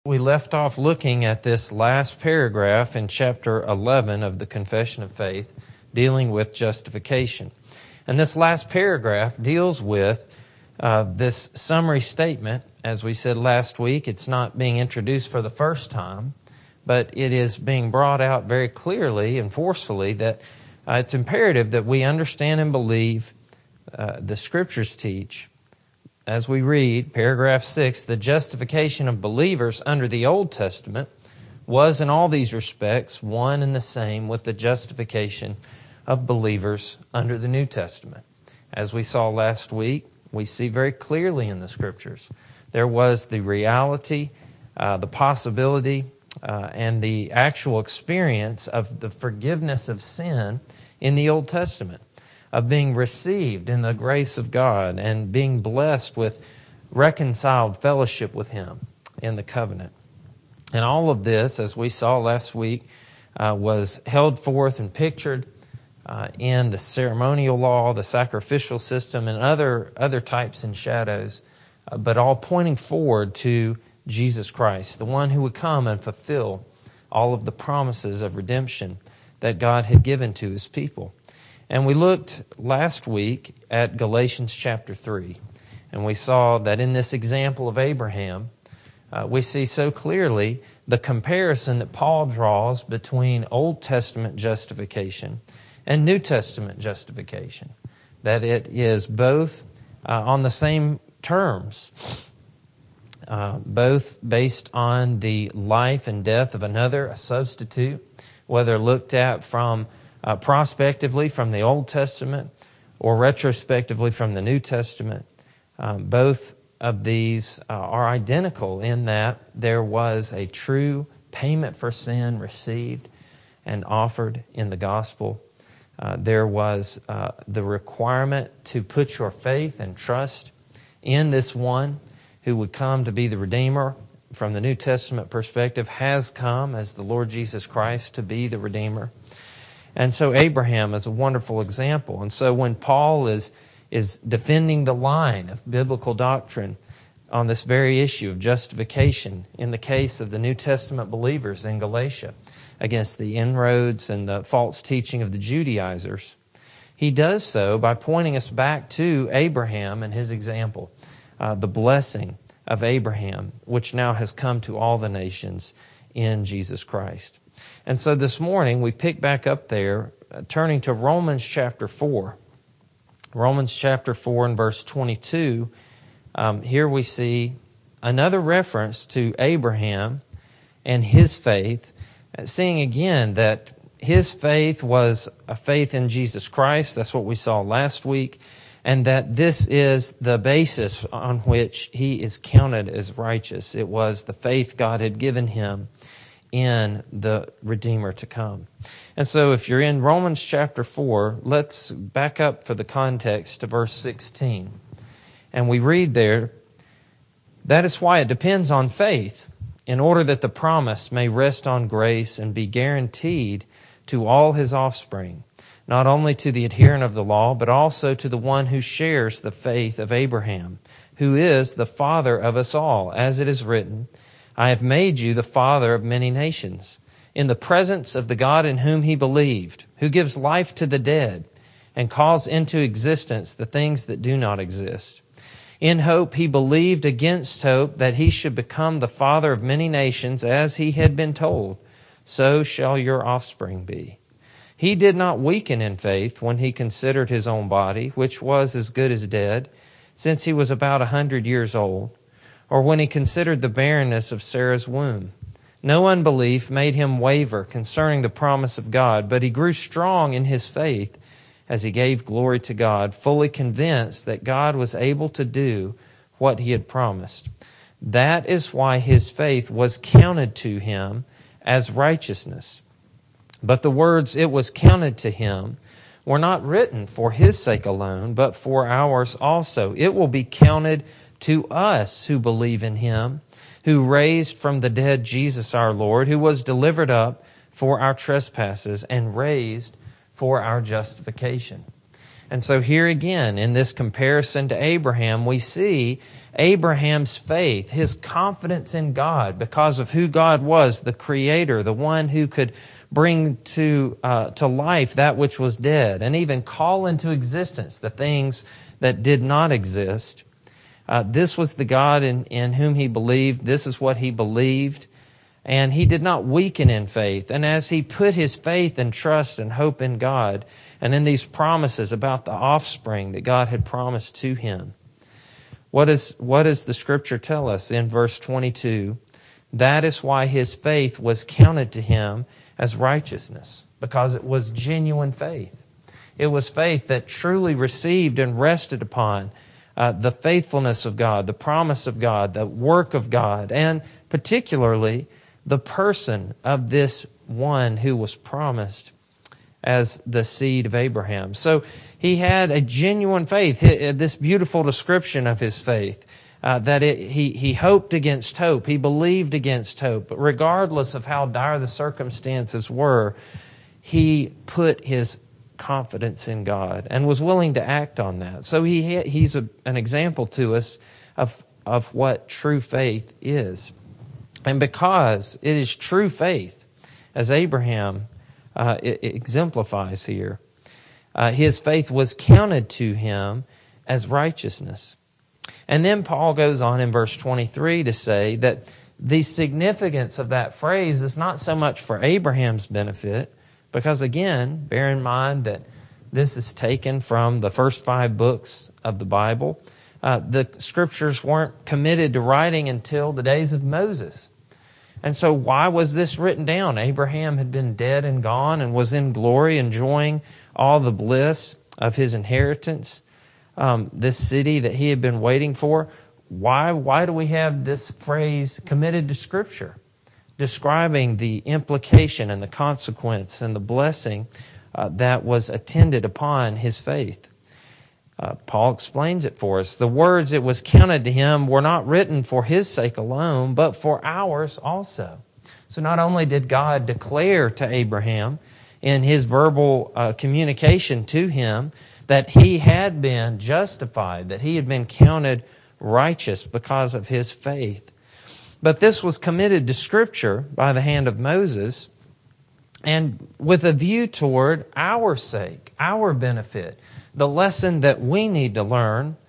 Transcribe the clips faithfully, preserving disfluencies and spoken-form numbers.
we left off looking at this last paragraph in chapter eleven of the Confession of Faith, dealing with justification. And this last paragraph deals with uh, this summary statement. As we said last week, it's not being introduced for the first time, but it is being brought out very clearly and forcefully that uh, it's imperative that we understand and believe uh, the Scriptures teach. As we read, paragraph six, the justification of believers under the Old Testament was in all these respects one and the same with the justification of believers under the New Testament. As we saw last week, we see very clearly in the Scriptures there was the reality, uh, the possibility, uh, and the actual experience of the forgiveness of sin in the Old Testament, of being received in the grace of God and being blessed with reconciled fellowship with Him in the covenant. And all of this, as we saw last week, uh, was held forth and pictured uh, in the ceremonial law, the sacrificial system, and other, other types and shadows, uh, but all pointing forward to Jesus Christ, the one who would come and fulfill all of the promises of redemption that God had given to His people. And we looked last week at Galatians chapter three, and we saw that in this example of Abraham, uh, we see so clearly the comparison that Paul draws between Old Testament justification and New Testament justification, that it is both uh, on the same terms, uh, both based on the life and death of another, a substitute, whether looked at from Uh, prospectively from the Old Testament or retrospectively from the New Testament. Um, both of these uh, are identical in that there was a true payment for sin received and offered in the gospel. Uh, there was uh, the requirement to put your faith and trust in this one who would come to be the Redeemer. From the New Testament perspective, has come as the Lord Jesus Christ to be the Redeemer. And so Abraham is a wonderful example. And so when Paul is, is defending the line of biblical doctrine on this very issue of justification in the case of the New Testament believers in Galatia against the inroads and the false teaching of the Judaizers, he does so by pointing us back to Abraham and his example, uh, the blessing of Abraham, which now has come to all the nations in Jesus Christ. And so this morning we pick back up there, uh, turning to Romans chapter four. Romans chapter four and verse twenty-two. Um, here we see another reference to Abraham and his faith, uh, seeing again that his faith was a faith in Jesus Christ. That's what we saw last week. And that this is the basis on which he is counted as righteous. It was the faith God had given him in the Redeemer to come. And so if you're in Romans chapter four, let's back up for the context to verse sixteen. And we read there, that is why it depends on faith, in order that the promise may rest on grace and be guaranteed to all his offspring, not only to the adherent of the law, but also to the one who shares the faith of Abraham, who is the father of us all, as it is written, I have made you the father of many nations, in the presence of the God in whom he believed, who gives life to the dead and calls into existence the things that do not exist. In hope he believed against hope that he should become the father of many nations, as he had been told, so shall your offspring be. He did not weaken in faith when he considered his own body, which was as good as dead, since he was about a hundred years old, or when he considered the barrenness of Sarah's womb. No unbelief made him waver concerning the promise of God, but he grew strong in his faith as he gave glory to God, fully convinced that God was able to do what he had promised. That is why his faith was counted to him as righteousness. But the words, it was counted to him, were not written for his sake alone, but for ours also. It will be counted to us who believe in him, who raised from the dead Jesus our Lord, who was delivered up for our trespasses and raised for our justification. And so here again, in this comparison to Abraham, we see Abraham's faith, his confidence in God because of who God was, the Creator, the one who could bring to uh, to life that which was dead, and even call into existence the things that did not exist. Uh, this was the God in, in whom he believed. This is what he believed. And he did not weaken in faith. And as he put his faith and trust and hope in God and in these promises about the offspring that God had promised to him, what is, what does the Scripture tell us in verse twenty-two? That is why his faith was counted to him as righteousness, because it was genuine faith. It was faith that truly received and rested upon uh, the faithfulness of God, the promise of God, the work of God, and particularly the person of this one who was promised as the seed of Abraham. So he had a genuine faith, this beautiful description of his faith, uh, that it, he, he hoped against hope, he believed against hope. But regardless of how dire the circumstances were, he put his confidence in God and was willing to act on that. So he he's a, an example to us of, of what true faith is. And because it is true faith, as Abraham uh, it, it exemplifies here, uh, his faith was counted to him as righteousness. And then Paul goes on in verse twenty-three to say that the significance of that phrase is not so much for Abraham's benefit, because again, bear in mind that this is taken from the first five books of the Bible. Uh, the Scriptures weren't committed to writing until the days of Moses. And so why was this written down? Abraham had been dead and gone and was in glory, enjoying all the bliss of his inheritance, um, this city that he had been waiting for. Why, why do we have this phrase committed to Scripture, describing the implication and the consequence and the blessing uh, that was attended upon his faith? Uh, Paul explains it for us. The words "it was counted to him" were not written for his sake alone, but for ours also. So not only did God declare to Abraham in his verbal uh, communication to him that he had been justified, that he had been counted righteous because of his faith, but this was committed to Scripture by the hand of Moses, and with a view toward our sake, our benefit, the lesson that we need to learn,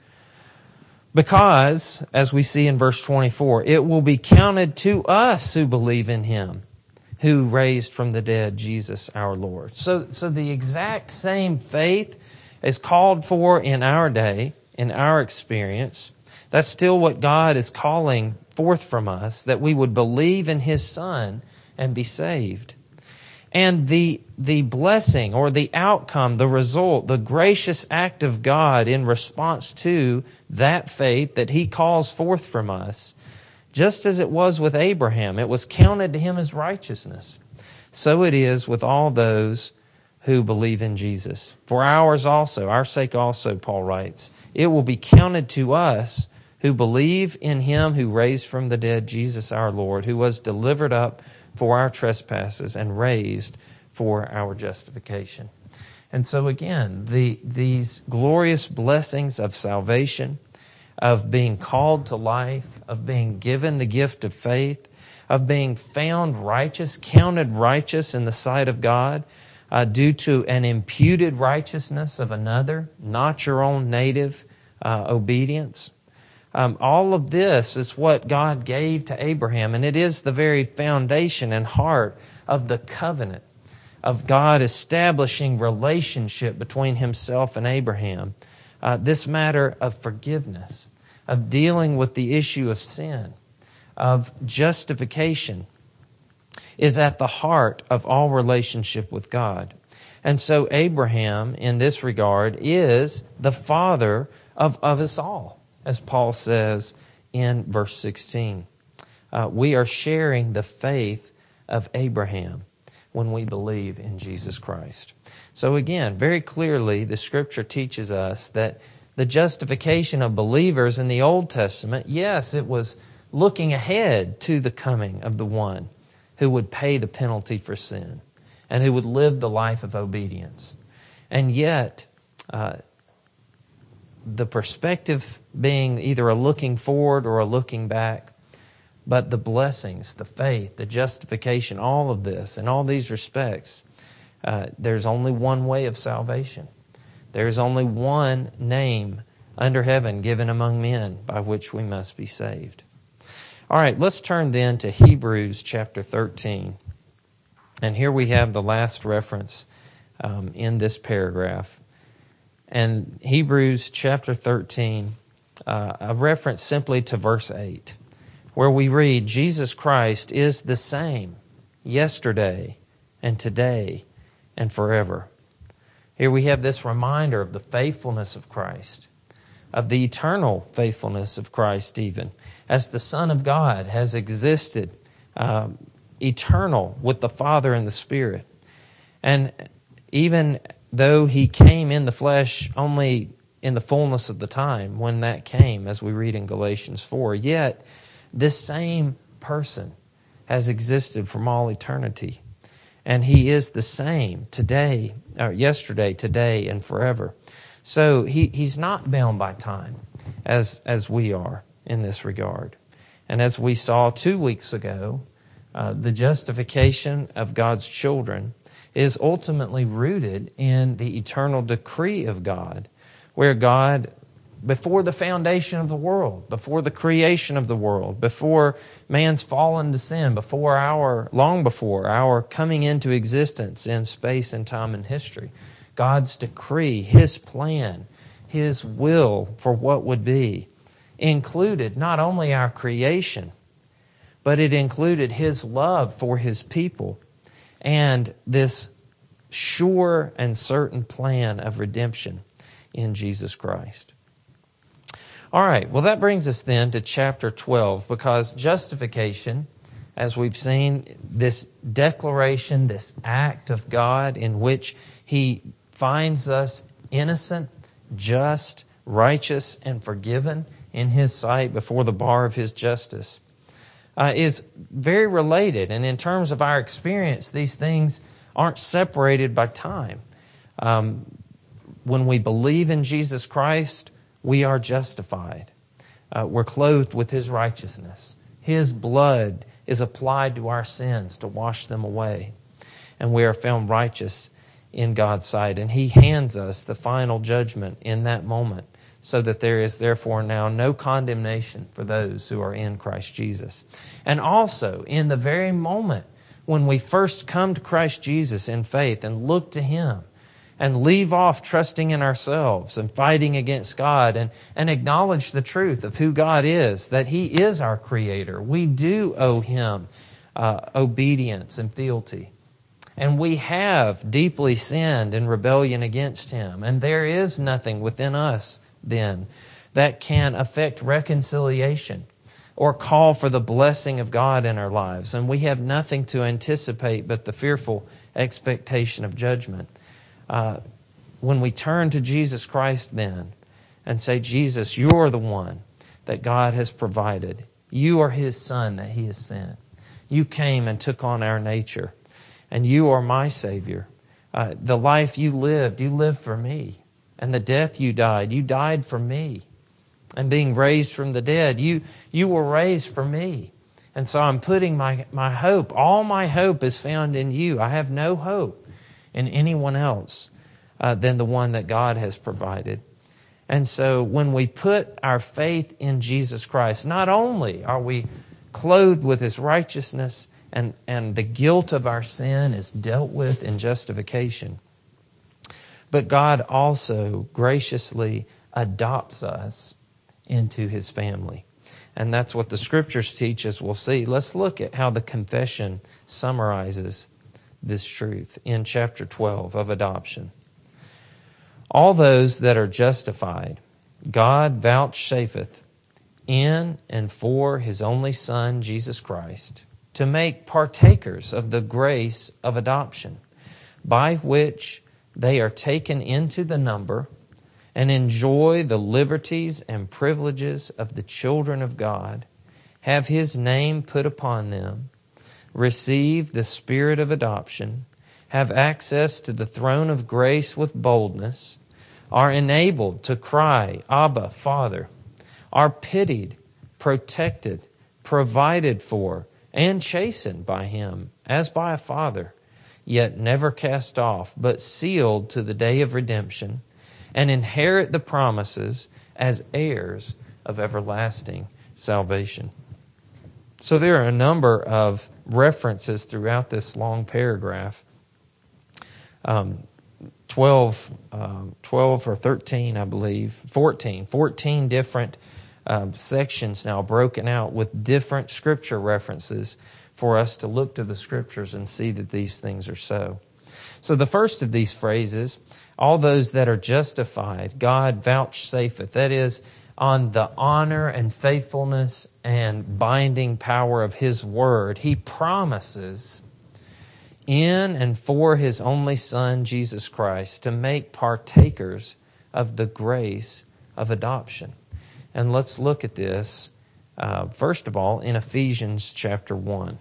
because, as we see in verse twenty-four, it will be counted to us who believe in Him, who raised from the dead Jesus our Lord. So, so the exact same faith is called for in our day, in our experience. That's still what God is calling forth from us, that we would believe in His Son and be saved. And the the blessing or the outcome, the result, the gracious act of God in response to that faith that He calls forth from us, just as it was with Abraham, it was counted to him as righteousness. So it is with all those who believe in Jesus. For ours also, our sake also, Paul writes, it will be counted to us who believe in Him who raised from the dead Jesus our Lord, who was delivered up for our trespasses and raised for our justification. And so again, the, these glorious blessings of salvation, of being called to life, of being given the gift of faith, of being found righteous, counted righteous in the sight of God, uh, due to an imputed righteousness of another, not your own native uh, obedience. Um, all of this is what God gave to Abraham, and it is the very foundation and heart of the covenant of God establishing relationship between Himself and Abraham. Uh, this matter of forgiveness, of dealing with the issue of sin, of justification, is at the heart of all relationship with God. And so Abraham, in this regard, is the father of, of us all, as Paul says in verse sixteen. Uh, we are sharing the faith of Abraham when we believe in Jesus Christ. So again, very clearly, the Scripture teaches us that the justification of believers in the Old Testament, yes, it was looking ahead to the coming of the one who would pay the penalty for sin and who would live the life of obedience. And yet, uh, the perspective being either a looking forward or a looking back, but the blessings, the faith, the justification, all of this, in all these respects, uh, there's only one way of salvation. There's only one name under heaven given among men by which we must be saved. All right, let's turn then to Hebrews chapter thirteen. And here we have the last reference um, in this paragraph. And Hebrews chapter thirteen, uh, a reference simply to verse eight, where we read, Jesus Christ is the same yesterday and today and forever. Here we have this reminder of the faithfulness of Christ, of the eternal faithfulness of Christ even, as the Son of God has existed um, eternal with the Father and the Spirit. And even though He came in the flesh only in the fullness of the time, when that came, as we read in Galatians four, yet this same person has existed from all eternity. And He is the same today, or yesterday, today, and forever. So he, He's not bound by time as, as we are in this regard. And as we saw two weeks ago, uh, the justification of God's children is ultimately rooted in the eternal decree of God, where God, before the foundation of the world, before the creation of the world, before man's fall into sin, before our, long before our coming into existence in space and time and history, God's decree, His plan, His will for what would be, included not only our creation, but it included His love for His people and this sure and certain plan of redemption in Jesus Christ. All right, well, that brings us then to chapter twelve, because justification, as we've seen, this declaration, this act of God in which He finds us innocent, just, righteous, and forgiven in His sight before the bar of His justice, uh, is very related. And in terms of our experience, these things aren't separated by time. Um, when we believe in Jesus Christ, we are justified. Uh, we're clothed with His righteousness. His blood is applied to our sins to wash them away. And we are found righteous in God's sight. And He hands us the final judgment in that moment, so that there is therefore now no condemnation for those who are in Christ Jesus. And also, in the very moment when we first come to Christ Jesus in faith and look to Him, and leave off trusting in ourselves and fighting against God, and, and acknowledge the truth of who God is, that He is our Creator. We do owe Him uh, obedience and fealty. And we have deeply sinned in rebellion against Him. And there is nothing within us then that can affect reconciliation or call for the blessing of God in our lives. And we have nothing to anticipate but the fearful expectation of judgment. Uh, when we turn to Jesus Christ then and say, Jesus, you're the one that God has provided. You are His Son that He has sent. You came and took on our nature, and you are my Savior. Uh, the life you lived, you lived for me. And the death you died, you died for me. And being raised from the dead, you, you were raised for me. And so I'm putting my, my hope, all my hope is found in you. I have no hope in anyone else uh, than the one that God has provided. And so when we put our faith in Jesus Christ, not only are we clothed with His righteousness and, and the guilt of our sin is dealt with in justification, but God also graciously adopts us into His family. And that's what the Scriptures teach us. We'll see. Let's look at how the confession summarizes this truth in chapter twelve of adoption. All those that are justified, God vouchsafeth in and for His only Son, Jesus Christ, to make partakers of the grace of adoption, by which they are taken into the number and enjoy the liberties and privileges of the children of God, have His name put upon them, receive the Spirit of adoption, have access to the throne of grace with boldness, are enabled to cry, Abba, Father, are pitied, protected, provided for, and chastened by Him as by a father, yet never cast off, but sealed to the day of redemption, and inherit the promises as heirs of everlasting salvation. So there are a number of references throughout this long paragraph. Um, twelve, um, twelve or thirteen, I believe, fourteen, fourteen different um, sections now broken out with different scripture references for us to look to the scriptures and see that these things are so. So the first of these phrases, all those that are justified, God vouchsafeth, that is, on the honor and faithfulness and binding power of His Word, He promises in and for His only Son, Jesus Christ, to make partakers of the grace of adoption. And let's look at this, uh, first of all, in Ephesians chapter one.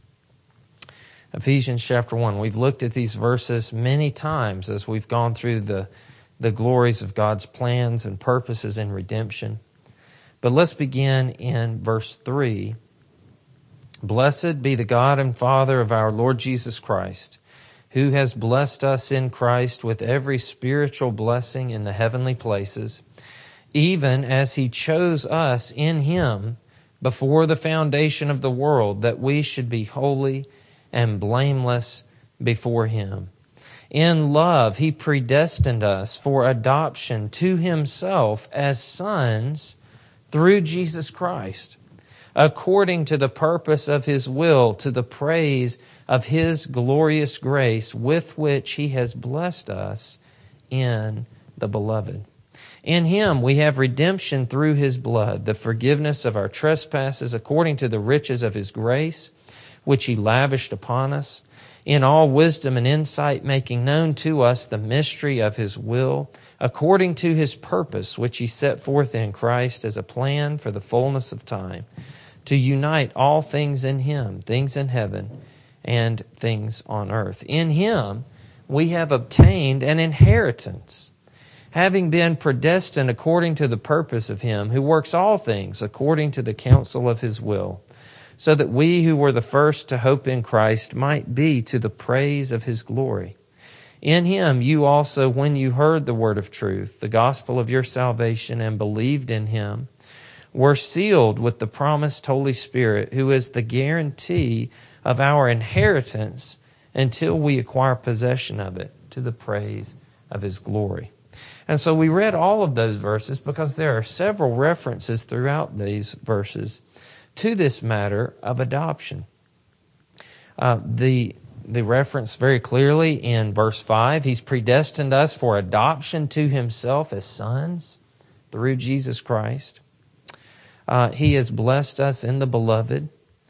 Ephesians chapter one. We've looked at these verses many times as we've gone through the, the glories of God's plans and purposes in redemption. But let's begin in verse three. Blessed be the God and Father of our Lord Jesus Christ, who has blessed us in Christ with every spiritual blessing in the heavenly places, even as He chose us in Him before the foundation of the world, that we should be holy and blameless before Him. In love, He predestined us for adoption to Himself as sons through Jesus Christ, according to the purpose of His will, to the praise of His glorious grace, with which He has blessed us in the Beloved. In Him we have redemption through His blood, the forgiveness of our trespasses, according to the riches of His grace, which He lavished upon us, in all wisdom and insight, making known to us the mystery of His will, according to His purpose, which He set forth in Christ as a plan for the fullness of time, to unite all things in Him, things in heaven and things on earth. In Him we have obtained an inheritance, having been predestined according to the purpose of Him who works all things according to the counsel of His will, so that we who were the first to hope in Christ might be to the praise of His glory. In Him you also, when you heard the word of truth, the gospel of your salvation, and believed in Him, were sealed with the promised Holy Spirit, who is the guarantee of our inheritance until we acquire possession of it, to the praise of His glory. And so we read all of those verses because there are several references throughout these verses to this matter of adoption. Uh, the the reference very clearly in verse five, He's predestined us for adoption to Himself as sons through Jesus Christ. Uh, he has blessed us in the Beloved.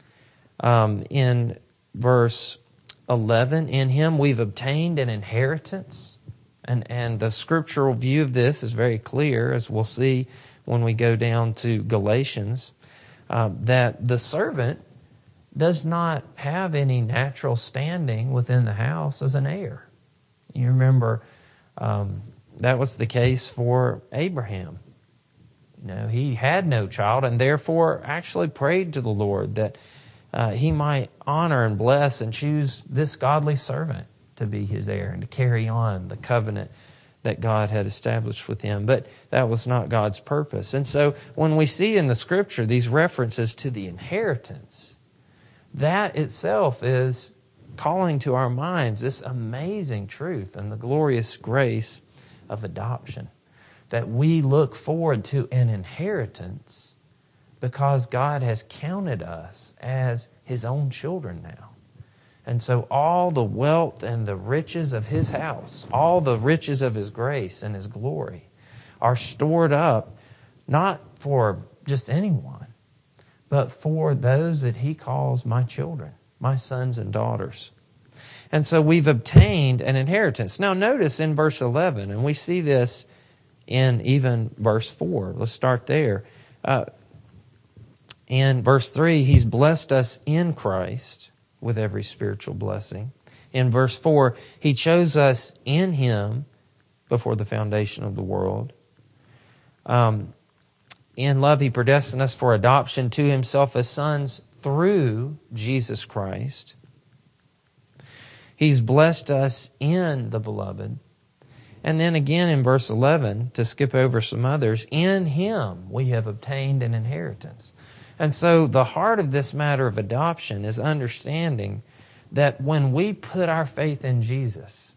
Um, in verse eleven, in Him we've obtained an inheritance. And, and the scriptural view of this is very clear, as we'll see when we go down to Galatians. Uh, that the servant does not have any natural standing within the house as an heir. You remember um, that was the case for Abraham. You know, he had no child and therefore actually prayed to the Lord that uh, he might honor and bless and choose this godly servant to be his heir and to carry on the covenant that God had established with him. But that was not God's purpose. And so when we see in the Scripture these references to the inheritance, that itself is calling to our minds this amazing truth and the glorious grace of adoption, that we look forward to an inheritance because God has counted us as His own children now. And so all the wealth and the riches of His house, all the riches of His grace and His glory are stored up not for just anyone, but for those that He calls my children, my sons and daughters. And so we've obtained an inheritance. Now notice in verse eleven, and we see this in even verse four. Let's start there. Uh, in verse three, He's blessed us in Christ with every spiritual blessing. In verse four, He chose us in Him before the foundation of the world. Um, in love, He predestined us for adoption to Himself as sons through Jesus Christ. He's blessed us in the Beloved. And then again in verse eleven, to skip over some others, in Him we have obtained an inheritance. And so the heart of this matter of adoption is understanding that when we put our faith in Jesus,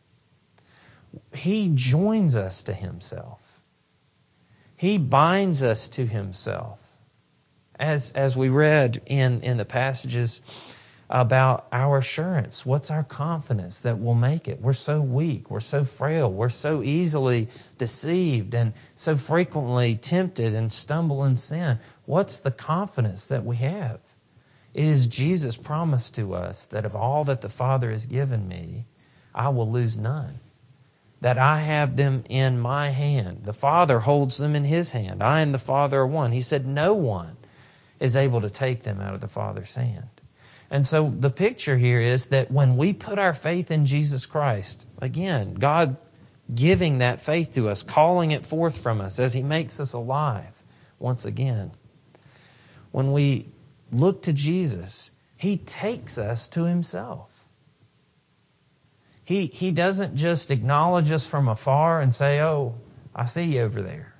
He joins us to Himself. He binds us to Himself. As, as we read in, in the passages about our assurance. What's our confidence that we'll make it? We're so weak. We're so frail. We're so easily deceived and so frequently tempted and stumble in sin. What's the confidence that we have? It is Jesus' promise to us that of all that the Father has given me, I will lose none. That I have them in my hand. The Father holds them in His hand. I and the Father are one. He said no one is able to take them out of the Father's hand. And so the picture here is that when we put our faith in Jesus Christ, again, God giving that faith to us, calling it forth from us as He makes us alive once again. When we look to Jesus, He takes us to Himself. He, he doesn't just acknowledge us from afar and say, oh, I see you over there.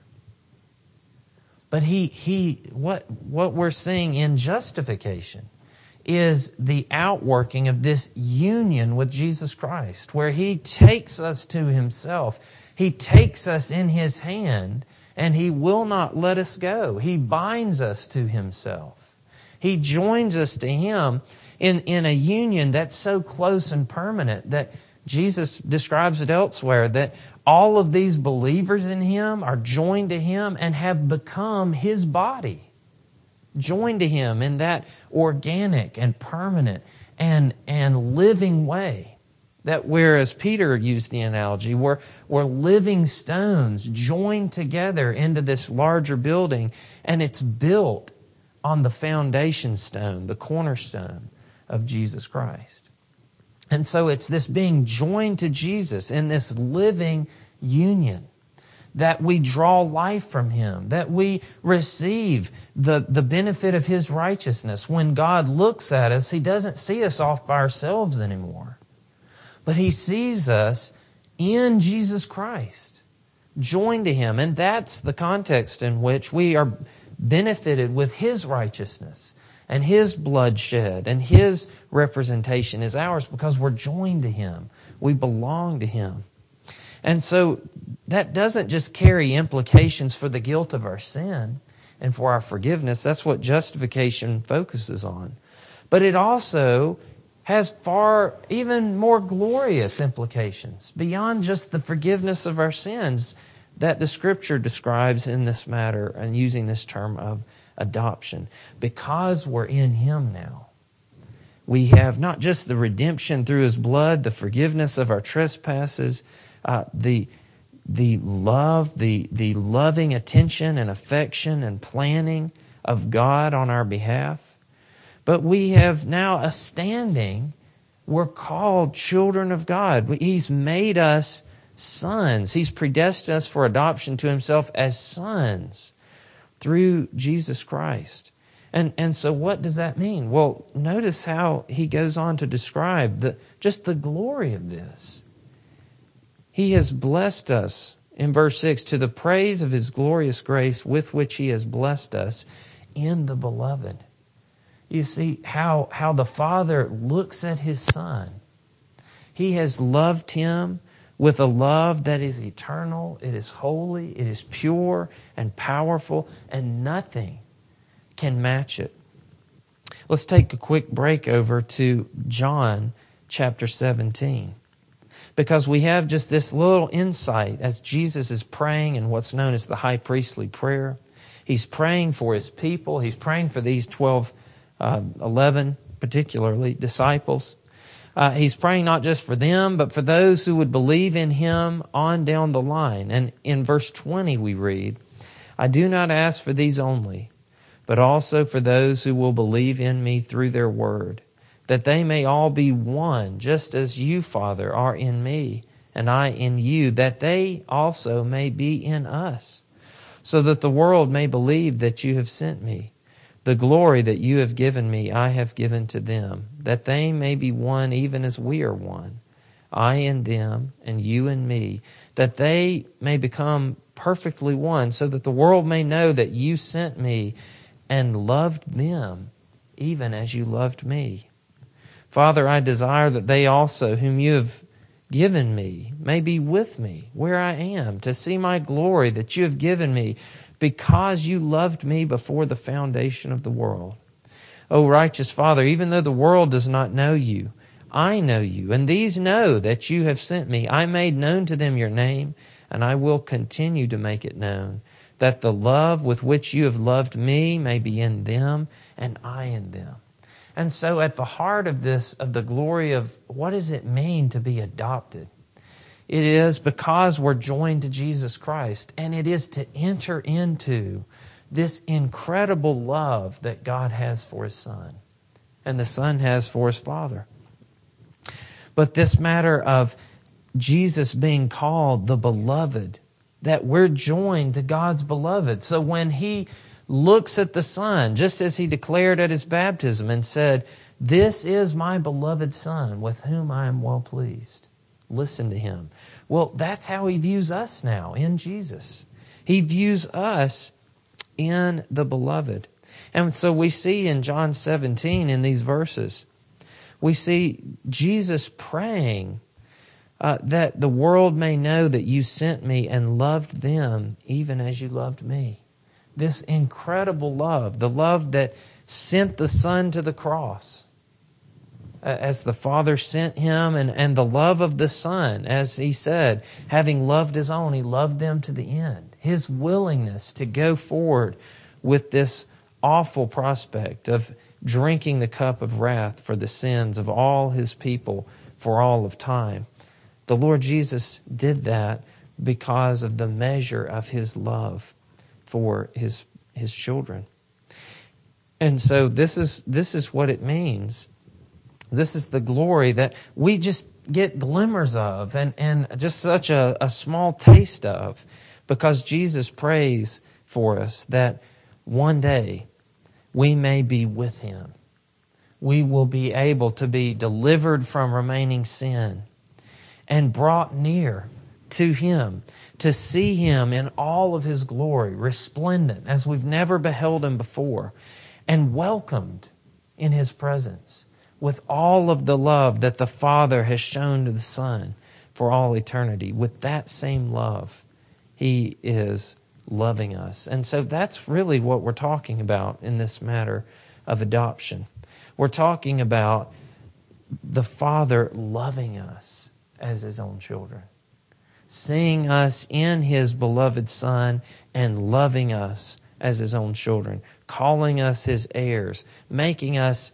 But he, he, what, what we're seeing in justification is the outworking of this union with Jesus Christ, where He takes us to Himself. He takes us in His hand, and He will not let us go. He binds us to Himself. He joins us to Him in, in a union that's so close and permanent that Jesus describes it elsewhere, that all of these believers in Him are joined to Him and have become His body. Joined to Him in that organic and permanent and, and living way. That we're, as Peter used the analogy, we're, we're living stones joined together into this larger building, and it's built on the foundation stone, the cornerstone of Jesus Christ. And so it's this being joined to Jesus in this living union, that we draw life from Him, that we receive the, the benefit of His righteousness. When God looks at us, He doesn't see us off by ourselves anymore, but He sees us in Jesus Christ, joined to Him. And that's the context in which we are benefited with His righteousness, and His blood shed, and His representation is ours because we're joined to Him. We belong to Him. And so that doesn't just carry implications for the guilt of our sin and for our forgiveness. That's what justification focuses on. But it also has far, even more glorious implications beyond just the forgiveness of our sins that the Scripture describes in this matter and using this term of adoption. Because we're in Him now, we have not just the redemption through His blood, the forgiveness of our trespasses, uh, the the love, the the loving attention and affection and planning of God on our behalf, but we have now a standing. We're called children of God. He's made us sons. He's predestined us for adoption to Himself as sons through Jesus Christ. And and so what does that mean? Well, notice how he goes on to describe the just the glory of this. He has blessed us, in verse six, to the praise of His glorious grace with which He has blessed us in the Beloved. You see how, how the Father looks at His Son. He has loved Him with a love that is eternal, it is holy, it is pure and powerful, and nothing can match it. Let's take a quick break over to John chapter seventeen. Because we have just this little insight as Jesus is praying in what's known as the high priestly prayer. He's praying for His people. He's praying for these twelve, uh, eleven particularly, disciples. Uh, he's praying not just for them, but for those who would believe in Him on down the line. And in verse twenty we read, I do not ask for these only, but also for those who will believe in Me through their word, that they may all be one, just as You, Father, are in Me, and I in you, that they also may be in us, so that the world may believe that you have sent me. The glory that you have given me, I have given to them, that they may be one even as we are one. I in them, and you in me, that they may become perfectly one, so that the world may know that you sent me and loved them, even as you loved me. Father, I desire that they also, whom you have given me, may be with me where I am, to see my glory that you have given me, because you loved me before the foundation of the world. O righteous Father, even though the world does not know you, I know you, and these know that you have sent me. I made known to them your name, and I will continue to make it known, that the love with which you have loved me may be in them, and I in them. And so at the heart of this, of the glory of what does it mean to be adopted? It is because we're joined to Jesus Christ, and it is to enter into this incredible love that God has for His Son, and the Son has for His Father. But this matter of Jesus being called the Beloved, that we're joined to God's beloved. So when He looks at the Son, just as He declared at His baptism and said, "This is my beloved Son, with whom I am well pleased. Listen to Him." Well, that's how He views us now in Jesus. He views us in the Beloved. And so we see in John seventeen, in these verses, we see Jesus praying uh, that the world may know that you sent me and loved them even as you loved me. This incredible love, the love that sent the Son to the cross, as the Father sent Him, and, and the love of the Son, as He said, having loved His own, He loved them to the end. His willingness to go forward with this awful prospect of drinking the cup of wrath for the sins of all His people for all of time. The Lord Jesus did that because of the measure of His love for His His children. And so this is this is what it means. This is the glory that we just get glimmers of, and, and just such a, a small taste of, because Jesus prays for us that one day we may be with Him. We will be able to be delivered from remaining sin and brought near to Him, to see Him in all of His glory, resplendent as we've never beheld Him before, and welcomed in His presence with all of the love that the Father has shown to the Son for all eternity. With that same love, He is loving us. And so that's really what we're talking about in this matter of adoption. We're talking about the Father loving us as His own children, seeing us in His beloved Son and loving us as His own children, calling us His heirs, making us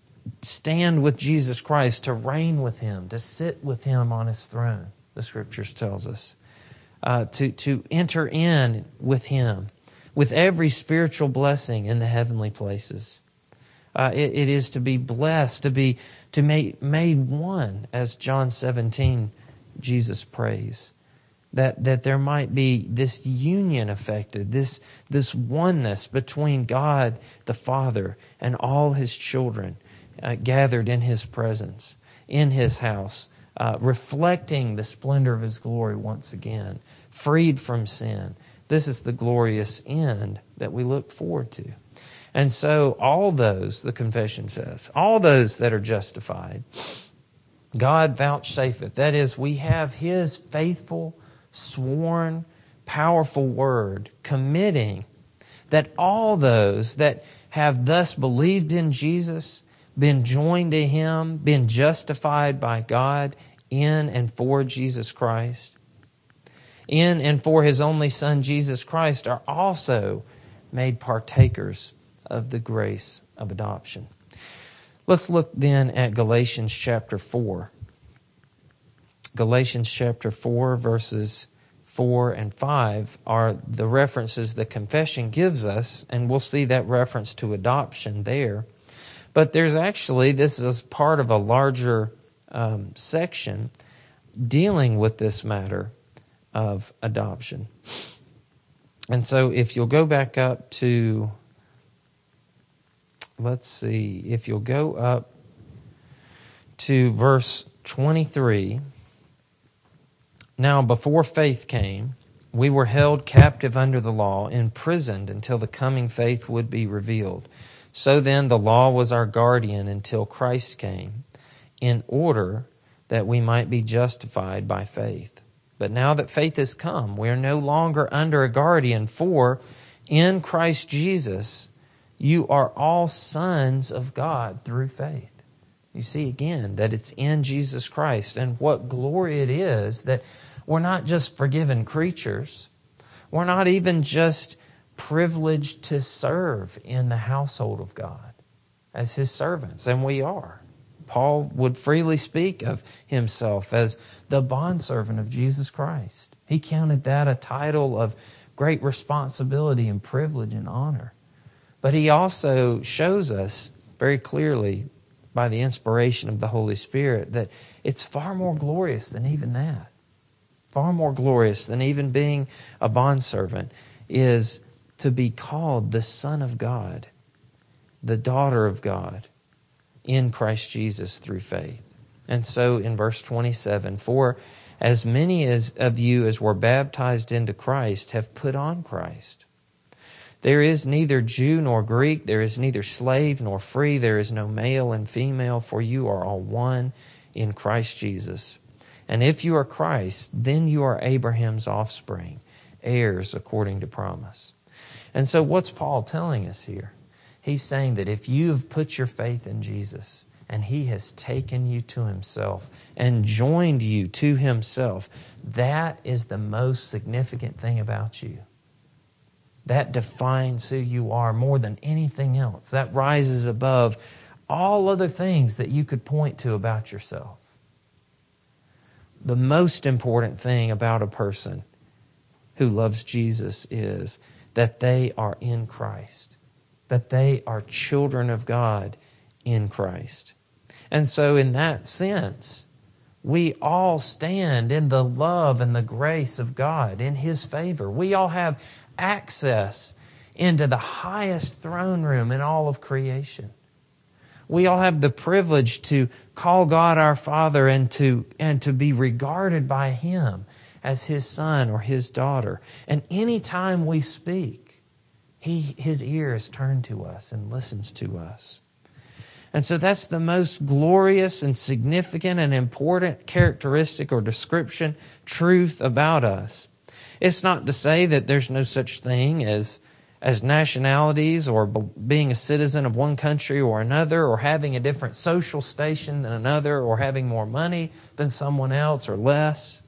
stand with Jesus Christ, to reign with Him, to sit with Him on His throne, the Scriptures tells us, uh, to, to enter in with Him, with every spiritual blessing in the heavenly places. Uh, it, it is to be blessed, to be to make made one, as John seventeen, Jesus prays, that that there might be this union affected, this this oneness between God the Father and all His children, uh, gathered in His presence, in His house, uh, reflecting the splendor of His glory once again, freed from sin. This is the glorious end that we look forward to. And so all those, the confession says, all those that are justified, God vouchsafeth. That is, we have His faithful, sworn, powerful word committing that all those that have thus believed in Jesus, been joined to Him, been justified by God in and for Jesus Christ, in and for His only Son, Jesus Christ, are also made partakers of the grace of adoption. Let's look then at Galatians chapter four. Galatians chapter four, verses four and five are the references the confession gives us, and we'll see that reference to adoption there. But there's actually, this is part of a larger um, section dealing with this matter of adoption. And so if you'll go back up to, let's see, if you'll go up to verse twenty-three. Now, before faith came, we were held captive under the law, imprisoned until the coming faith would be revealed. So then the law was our guardian until Christ came, in order that we might be justified by faith. But now that faith has come, we are no longer under a guardian, for in Christ Jesus you are all sons of God through faith. You see again that it's in Jesus Christ, and what glory it is that we're not just forgiven creatures. We're not even just privileged to serve in the household of God as His servants, and we are. Paul would freely speak of himself as the bondservant of Jesus Christ. He counted that a title of great responsibility and privilege and honor. But he also shows us very clearly by the inspiration of the Holy Spirit that it's far more glorious than even that. Far more glorious than even being a bondservant is to be called the Son of God, the daughter of God, in Christ Jesus through faith. And so in verse twenty-seven, for as many as of you as were baptized into Christ have put on Christ. There is neither Jew nor Greek, there is neither slave nor free, there is no male and female, for you are all one in Christ Jesus. And if you are Christ, then you are Abraham's offspring, heirs according to promise. And so what's Paul telling us here? He's saying that if you have put your faith in Jesus and He has taken you to Himself and joined you to Himself, that is the most significant thing about you. That defines who you are more than anything else. That rises above all other things that you could point to about yourself. The most important thing about a person who loves Jesus is that they are in Christ, that they are children of God in Christ. And so in that sense, we all stand in the love and the grace of God, in His favor. We all have access into the highest throne room in all of creation. We all have the privilege to call God our Father and to, and to be regarded by Him as His son or His daughter. And any time we speak, He, His ear is turned to us and listens to us. And so that's the most glorious and significant and important characteristic or description, truth about us. It's not to say that there's no such thing as, as nationalities or being a citizen of one country or another, or having a different social station than another, or having more money than someone else or less,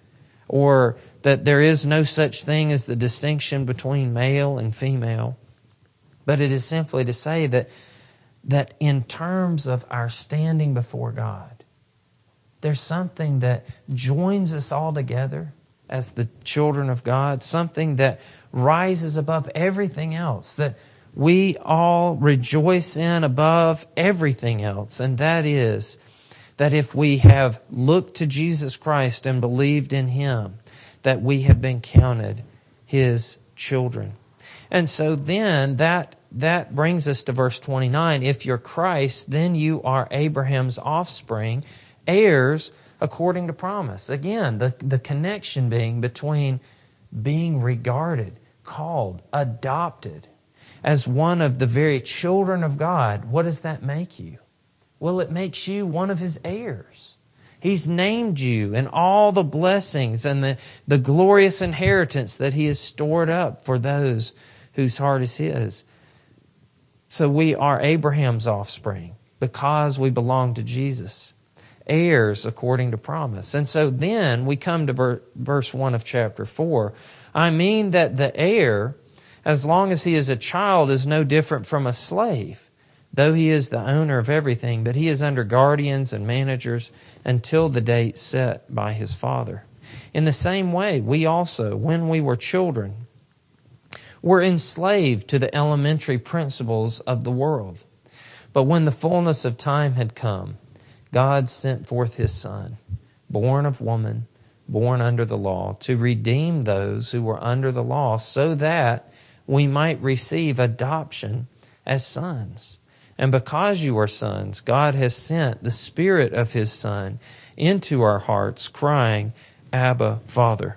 or that there is no such thing as the distinction between male and female. But it is simply to say that, that in terms of our standing before God, there's something that joins us all together as the children of God, something that rises above everything else, that we all rejoice in above everything else. And that is that if we have looked to Jesus Christ and believed in Him, that we have been counted His children. And so then that that brings us to verse twenty-nine. If you're Christ, then you are Abraham's offspring, heirs according to promise. Again, the, the connection being between being regarded, called, adopted as one of the very children of God. What does that make you? Well, it makes you one of His heirs. He's named you in all the blessings and the, the glorious inheritance that He has stored up for those whose heart is His. So we are Abraham's offspring because we belong to Jesus. Heirs according to promise. And so then we come to ver- verse one of chapter four. I mean that the heir, as long as he is a child, is no different from a slave, though he is the owner of everything, but he is under guardians and managers until the date set by his father. In the same way, we also, when we were children, were enslaved to the elementary principles of the world. But when the fullness of time had come, God sent forth His Son, born of woman, born under the law, to redeem those who were under the law, so that we might receive adoption as sons. And because you are sons, God has sent the Spirit of His Son into our hearts, crying, Abba, Father.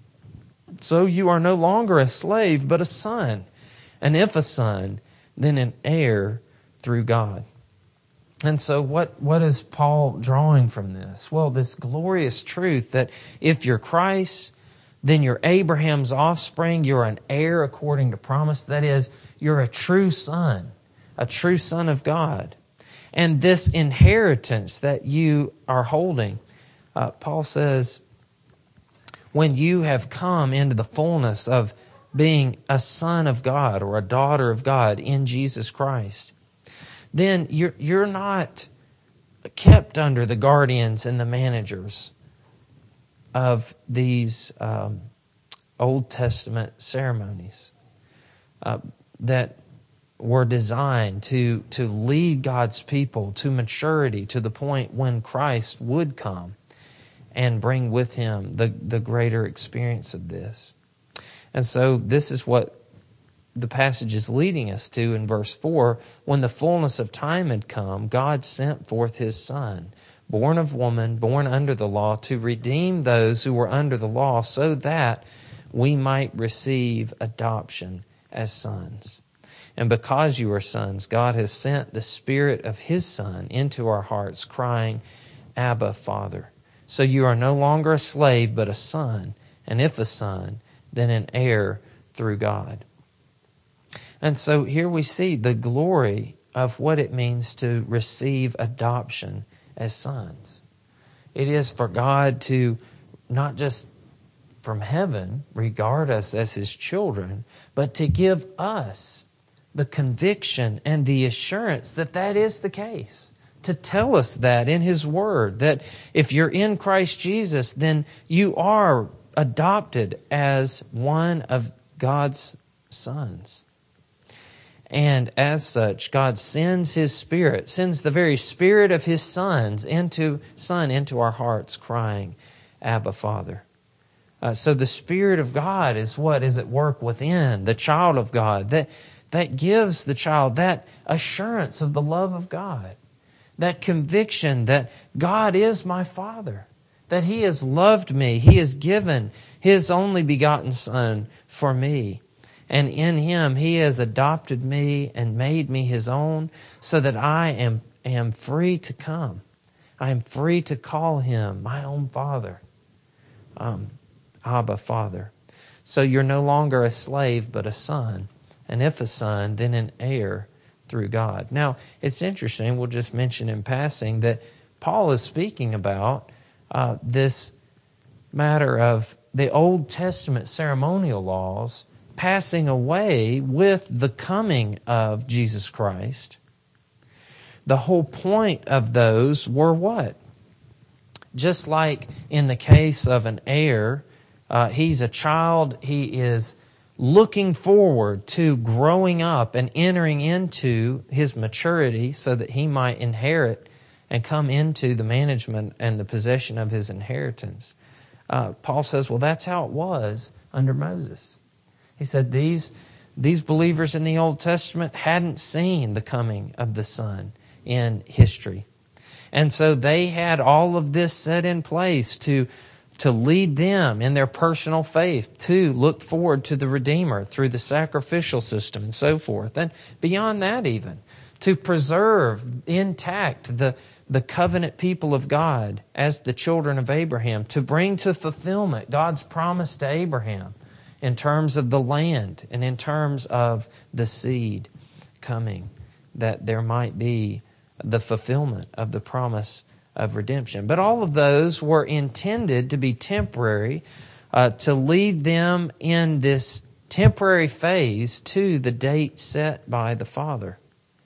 So you are no longer a slave, but a son. And if a son, then an heir through God. And so what, what is Paul drawing from this? Well, this glorious truth that if you're Christ, then you're Abraham's offspring, you're an heir according to promise. That is, you're a true son, a true son of God. And this inheritance that you are holding, uh, Paul says, when you have come into the fullness of being a son of God or a daughter of God in Jesus Christ, then you're, you're not kept under the guardians and the managers of these um, Old Testament ceremonies uh, that were designed to, to lead God's people to maturity, to the point when Christ would come and bring with Him the, the greater experience of this. And so this is what the passage is leading us to in verse four. When the fullness of time had come, God sent forth His Son, born of woman, born under the law, to redeem those who were under the law, so that we might receive adoption as sons. And because you are sons, God has sent the Spirit of His Son into our hearts, crying, Abba, Father. So you are no longer a slave, but a son, and if a son, then an heir through God. And so here we see the glory of what it means to receive adoption as sons. It is for God to not just from heaven regard us as His children, but to give us the conviction and the assurance that that is the case. To tell us that in His Word, that if you're in Christ Jesus, then you are adopted as one of God's sons. And as such, God sends His Spirit, sends the very Spirit of His sons into Son into our hearts, crying, Abba, Father. Uh, so the Spirit of God is what is at work within the child of God, that, that gives the child that assurance of the love of God, that conviction that God is my Father, that He has loved me, He has given His only begotten Son for me. And in Him, He has adopted me and made me His own, so that I am, am free to come. I am free to call Him my own Father. Um, Abba, Father. So you're no longer a slave, but a son. And if a son, then an heir through God. Now, it's interesting, we'll just mention in passing, that Paul is speaking about uh, this matter of the Old Testament ceremonial laws passing away with the coming of Jesus Christ. The whole point of those were what? Just like in the case of an heir, uh, he's a child, he is looking forward to growing up and entering into his maturity so that he might inherit and come into the management and the possession of his inheritance. Uh, Paul says, well, that's how it was under Moses. He said these, these believers in the Old Testament hadn't seen the coming of the Son in history. And so they had all of this set in place to, to lead them in their personal faith, to look forward to the Redeemer through the sacrificial system and so forth. And beyond that even, to preserve intact the, the covenant people of God as the children of Abraham, to bring to fulfillment God's promise to Abraham in terms of the land and in terms of the seed coming, that there might be the fulfillment of the promise of redemption. But all of those were intended to be temporary, uh, to lead them in this temporary phase to the date set by the Father.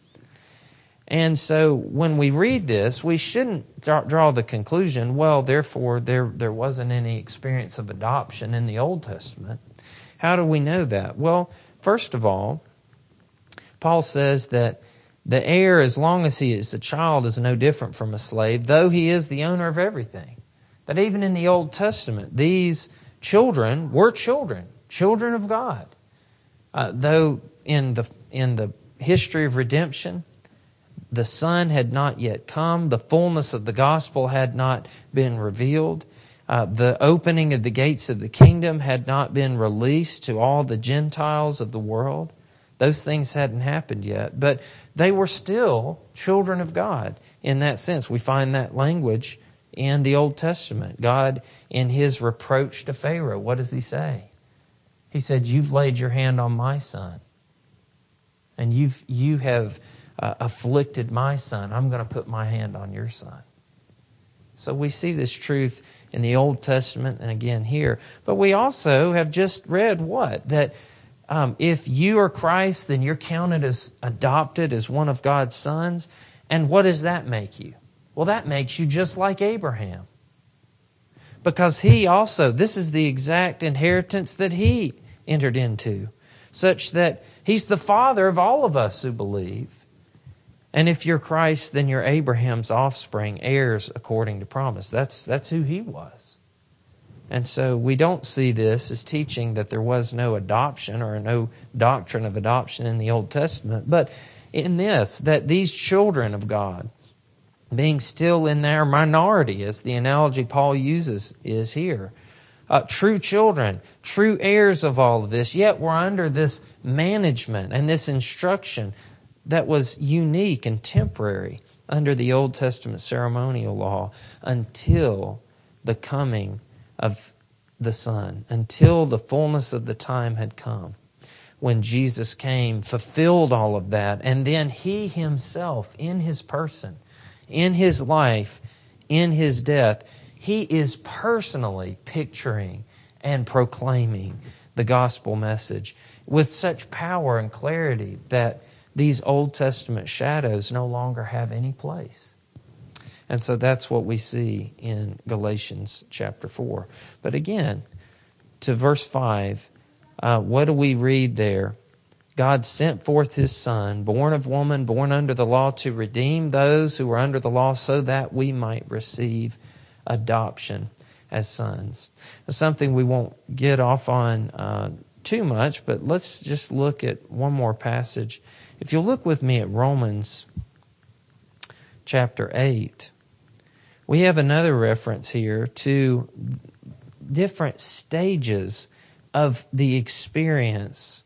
And so when we read this, we shouldn't draw the conclusion, well, therefore there, there wasn't any experience of adoption in the Old Testament. How do we know that? Well, first of all, Paul says that the heir, as long as he is a child, is no different from a slave, though he is the owner of everything. that even in the Old Testament, these children were children, children of God. Uh, though in the in the history of redemption, the Son had not yet come, the fullness of the gospel had not been revealed, uh, the opening of the gates of the kingdom had not been released to all the Gentiles of the world. Those things hadn't happened yet, but they were still children of God in that sense. We find that language in the Old Testament. God, in His reproach to Pharaoh, what does He say? He said, "You've laid your hand on my son, and you've you have uh, afflicted my son. I'm going to put my hand on your son." So we see this truth in the Old Testament and again here. But we also have just read what? That Um, if you are Christ, then you're counted as adopted as one of God's sons. And what does that make you? Well, that makes you just like Abraham. Because he also, this is the exact inheritance that he entered into, such that he's the father of all of us who believe. And if you're Christ, then you're Abraham's offspring, heirs according to promise. That's, that's who he was. And so we don't see this as teaching that there was no adoption or no doctrine of adoption in the Old Testament, but in this, that these children of God, being still in their minority, as the analogy Paul uses is here, uh, true children, true heirs of all of this, yet we're under this management and this instruction that was unique and temporary under the Old Testament ceremonial law until the coming of the Son, until the fullness of the time had come, when Jesus came, fulfilled all of that, and then He Himself, in His person, in His life, in His death, He is personally picturing and proclaiming the gospel message with such power and clarity that these Old Testament shadows no longer have any place. And so that's what we see in Galatians chapter four. But again, to verse five, uh, what do we read there? God sent forth His Son, born of woman, born under the law, to redeem those who were under the law, so that we might receive adoption as sons. It's something we won't get off on uh, too much, but let's just look at one more passage. If you'll look with me at Romans chapter eight, we have another reference here to different stages of the experience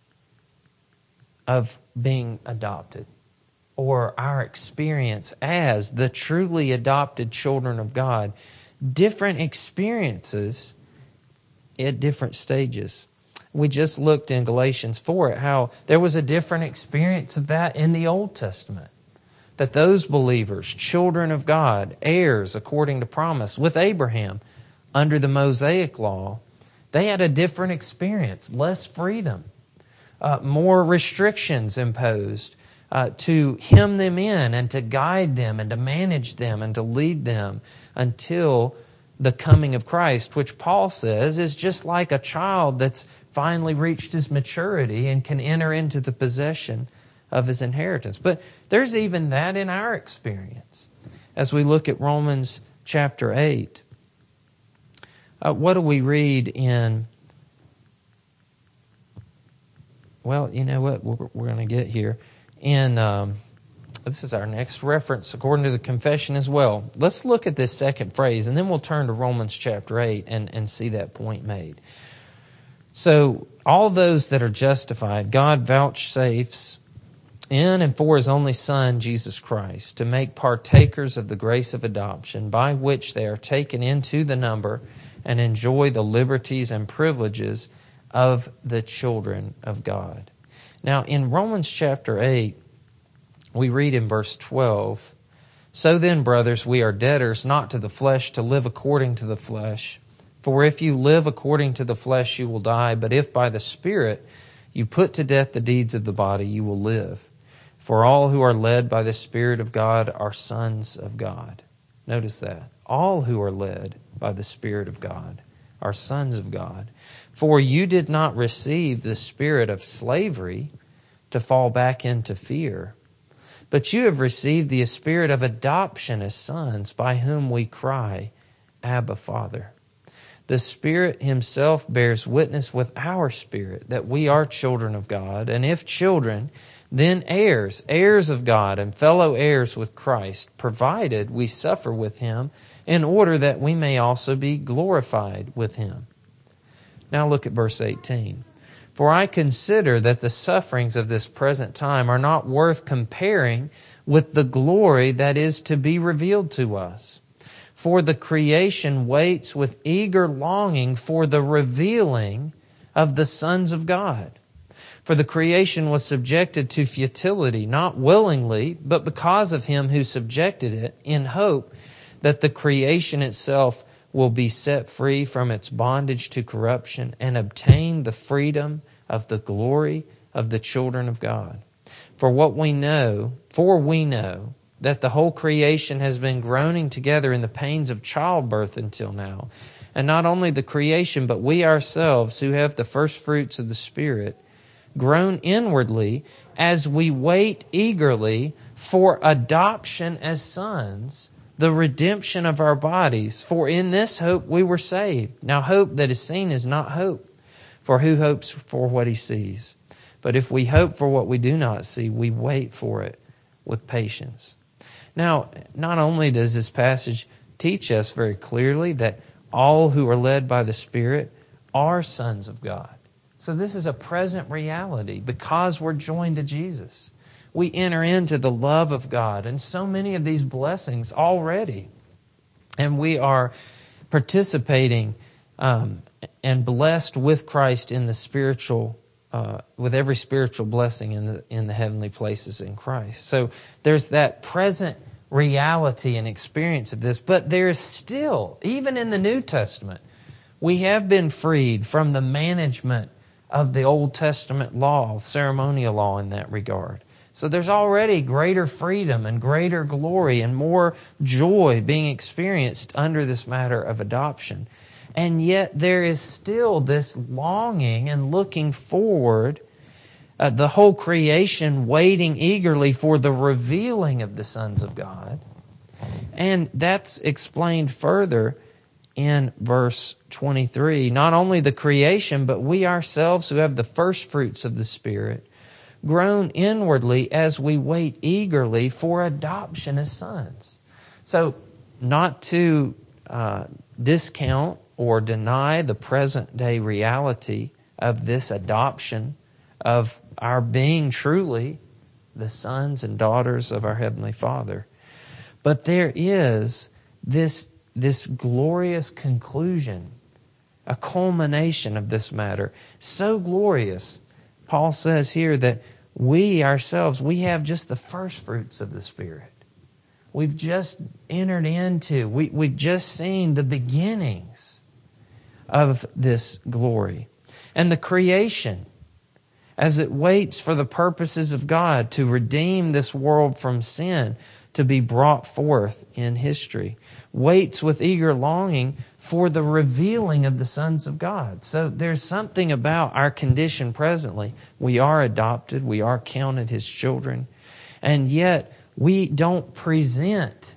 of being adopted, or our experience as the truly adopted children of God. Different experiences at different stages. We just looked in Galatians four at how there was a different experience of that in the Old Testament. That those believers, children of God, heirs according to promise, with Abraham under the Mosaic law, they had a different experience, less freedom, uh, more restrictions imposed uh, to hem them in and to guide them and to manage them and to lead them until the coming of Christ, which Paul says is just like a child that's finally reached his maturity and can enter into the possession of his inheritance. But there's even that in our experience. As we look at Romans chapter eight, uh, what do we read in, well, you know what, we're, we're going to get here. In um, this is our next reference according to the confession as well. Let's look at this second phrase, and then we'll turn to Romans chapter eight and, and see that point made. So, all those that are justified, God vouchsafes in and for His only Son, Jesus Christ, to make partakers of the grace of adoption, by which they are taken into the number and enjoy the liberties and privileges of the children of God. Now, in Romans chapter eight, we read in verse twelve, "So then, brothers, we are debtors not to the flesh to live according to the flesh. For if you live according to the flesh, you will die. But if by the Spirit you put to death the deeds of the body, you will live. For all who are led by the Spirit of God are sons of God." Notice that. All who are led by the Spirit of God are sons of God. "For you did not receive the spirit of slavery to fall back into fear, but you have received the Spirit of adoption as sons, by whom we cry, Abba, Father. The Spirit Himself bears witness with our spirit that we are children of God, and if children, then heirs, heirs of God and fellow heirs with Christ, provided we suffer with Him in order that we may also be glorified with Him. Now look at verse eighteen. For I consider that the sufferings of this present time are not worth comparing with the glory that is to be revealed to us. For the creation waits with eager longing for the revealing of the sons of God. For the creation was subjected to futility, not willingly, but because of Him who subjected it, in hope that the creation itself will be set free from its bondage to corruption and obtain the freedom of the glory of the children of God. For what we know, for we know that the whole creation has been groaning together in the pains of childbirth until now. And not only the creation, but we ourselves who have the first fruits of the Spirit, groan inwardly as we wait eagerly for adoption as sons, the redemption of our bodies. For in this hope we were saved. Now hope that is seen is not hope, for who hopes for what he sees? But if we hope for what we do not see, we wait for it with patience. Now, not only does this passage teach us very clearly that all who are led by the Spirit are sons of God. So this is a present reality because we're joined to Jesus. We enter into the love of God and so many of these blessings already. And we are participating um, and blessed with Christ in the spiritual, uh, with every spiritual blessing in the in the heavenly places in Christ. So there's that present reality and experience of this. But there is still, even in the New Testament, we have been freed from the management of the Old Testament law, ceremonial law in that regard. So there's already greater freedom and greater glory and more joy being experienced under this matter of adoption. And yet there is still this longing and looking forward, uh, the whole creation waiting eagerly for the revealing of the sons of God. And that's explained further in verse twenty-three. Not only the creation, but we ourselves who have the first fruits of the Spirit, groan inwardly as we wait eagerly for adoption as sons. So not to uh, discount or deny the present day reality of this adoption, of our being truly the sons and daughters of our Heavenly Father. But there is this, this glorious conclusion, a culmination of this matter. So glorious, Paul says here that we ourselves, we have just the first fruits of the Spirit. We've just entered into, we, we've just seen the beginnings of this glory. And the creation, as it waits for the purposes of God to redeem this world from sin, to be brought forth in history, waits with eager longing for the revealing of the sons of God. So there's something about our condition presently. We are adopted, we are counted His children, and yet we don't present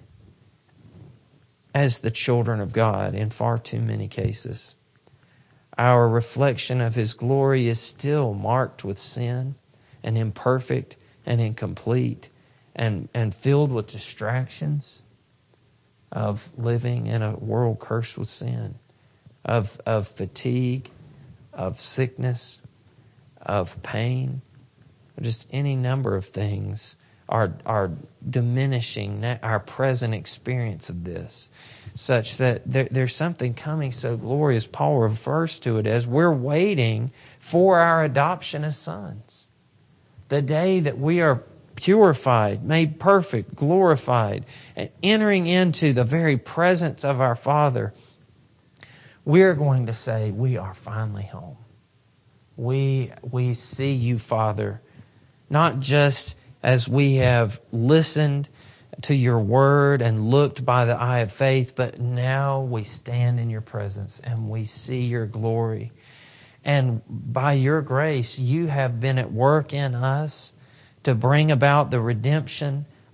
as the children of God in far too many cases. Our reflection of His glory is still marked with sin and imperfect and incomplete and, and filled with distractions of living in a world cursed with sin, of, of fatigue, of sickness, of pain, just any number of things are, are diminishing our present experience of this, such that there, there's something coming so glorious. Paul refers to it as we're waiting for our adoption as sons. The day that we are purified, made perfect, glorified, and entering into the very presence of our Father, we're going to say, we are finally home. We, we see You, Father, not just as we have listened to Your word and looked by the eye of faith, but now we stand in Your presence and we see Your glory. And by Your grace, You have been at work in us to bring about the redemption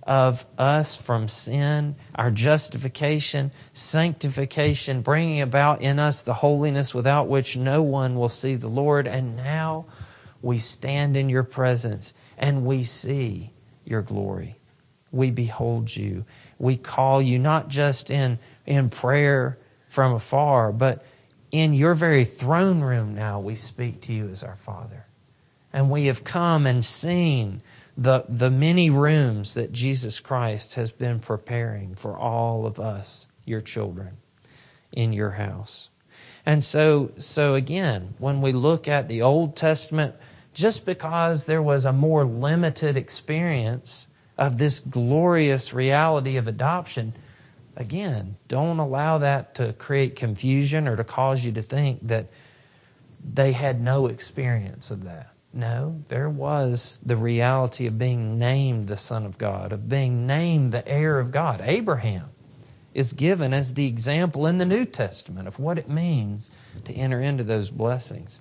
of us from sin, our justification, sanctification, bringing about in us the holiness without which no one will see the Lord. And now we stand in your presence and we see your glory. We behold you. We call you not just in, in prayer from afar, but in your very throne room now we speak to you as our Father. And we have come and seen the, the many rooms that Jesus Christ has been preparing for all of us, your children, in your house. And so, so again, when we look at the Old Testament, just because there was a more limited experience of this glorious reality of adoption, again, don't allow that to create confusion or to cause you to think that they had no experience of that. No, there was the reality of being named the Son of God, of being named the heir of God. Abraham is given as the example in the New Testament of what it means to enter into those blessings.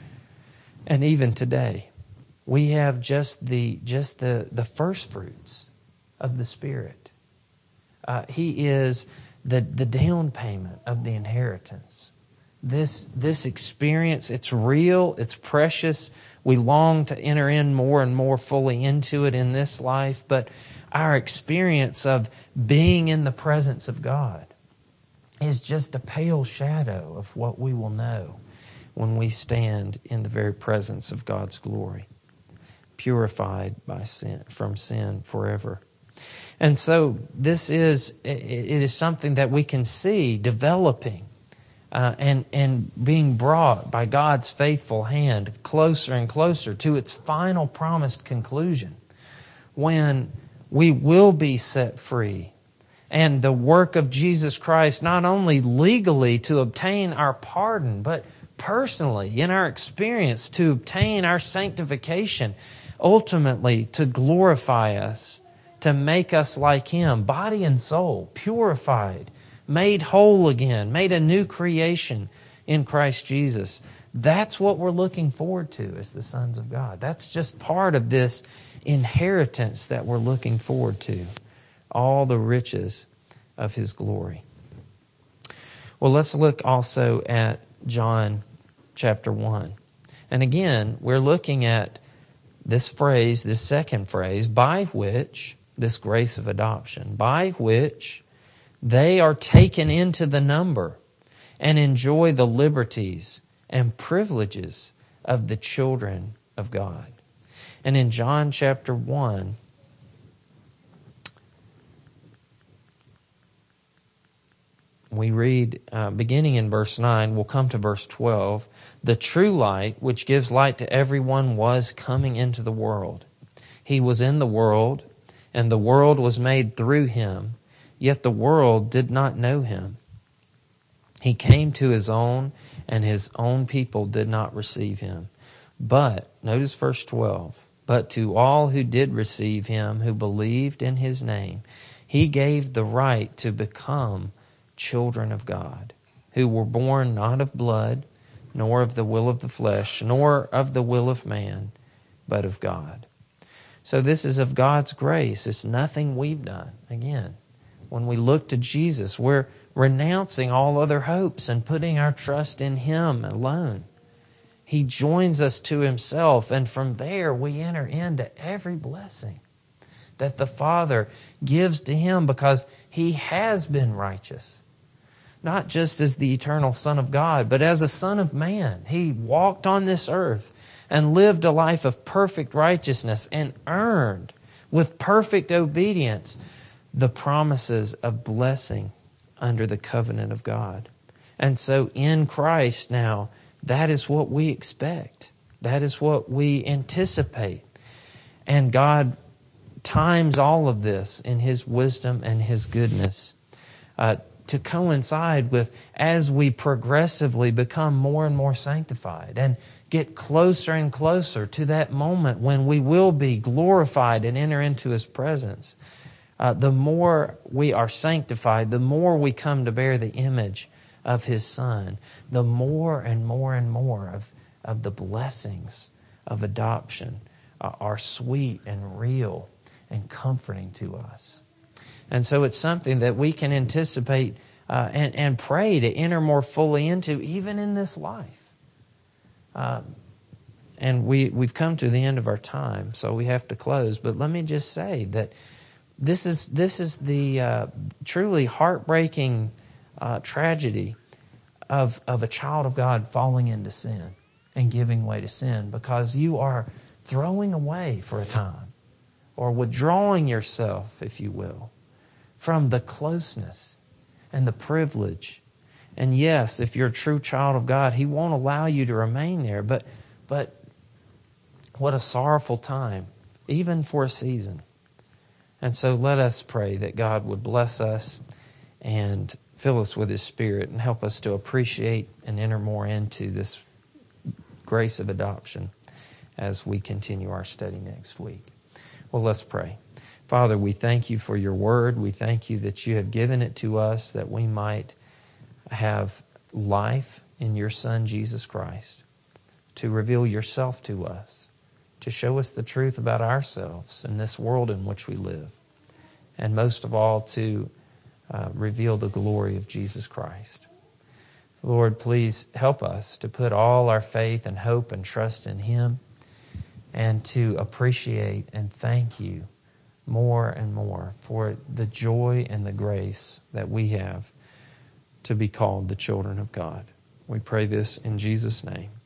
And even today, we have just the just the, the first fruits of the Spirit. Uh, he is the, the down payment of the inheritance. This, this experience, it's real, it's precious. We long to enter in more and more fully into it in this life, but our experience of being in the presence of God is just a pale shadow of what we will know when we stand in the very presence of God's glory, purified by sin, from sin forever. And so this is, it is something that we can see developing uh, and, and being brought by God's faithful hand closer and closer to its final promised conclusion, when we will be set free. And the work of Jesus Christ, not only legally to obtain our pardon, but personally in our experience to obtain our sanctification, ultimately to glorify us, to make us like Him, body and soul, purified, made whole again, made a new creation in Christ Jesus. That's what we're looking forward to as the sons of God. That's just part of this inheritance that we're looking forward to, all the riches of His glory. Well, let's look also at John chapter one. And again, we're looking at this phrase, this second phrase, by which, this grace of adoption, by which they are taken into the number and enjoy the liberties and privileges of the children of God. And in John chapter one, we read, uh, beginning in verse nine, we'll come to verse twelve, the true light, which gives light to everyone, was coming into the world. He was in the world, and the world was made through Him, yet the world did not know Him. He came to His own, and His own people did not receive Him. But, notice verse twelve, but to all who did receive Him, who believed in His name, He gave the right to become children of God, who were born not of blood, nor of the will of the flesh, nor of the will of man, but of God. So this is of God's grace. It's nothing we've done. Again, when we look to Jesus, we're renouncing all other hopes and putting our trust in Him alone. He joins us to Himself, and from there we enter into every blessing that the Father gives to Him because He has been righteous. Not just as the eternal Son of God, but as a Son of Man. He walked on this earth and lived a life of perfect righteousness and earned with perfect obedience the promises of blessing under the covenant of God. And so in Christ now, that is what we expect. That is what we anticipate. And God times all of this in His wisdom and His goodness uh, to coincide with as we progressively become more and more sanctified and get closer and closer to that moment when we will be glorified and enter into His presence. Uh, the more we are sanctified, the more we come to bear the image of His Son, the more and more and more of, of the blessings of adoption uh, are sweet and real and comforting to us. And so it's something that we can anticipate uh, and, and pray to enter more fully into, even in this life. Um, and we, we've come to the end of our time, so we have to close. But let me just say that this is, this is the uh, truly heartbreaking uh, tragedy of, of a child of God falling into sin and giving way to sin, because you are throwing away for a time, or withdrawing yourself, if you will, from the closeness and the privilege. And yes, if you're a true child of God, He won't allow you to remain there. But, but what a sorrowful time, even for a season. And so let us pray that God would bless us and fill us with His Spirit and help us to appreciate and enter more into this grace of adoption as we continue our study next week. Well, let's pray. Father, we thank You for Your word. We thank You that You have given it to us that we might have life in Your Son, Jesus Christ, to reveal Yourself to us, to show us the truth about ourselves and this world in which we live, and most of all, to uh, reveal the glory of Jesus Christ. Lord, please help us to put all our faith and hope and trust in Him, and to appreciate and thank You more and more for the joy and the grace that we have to be called the children of God. We pray this in Jesus' name.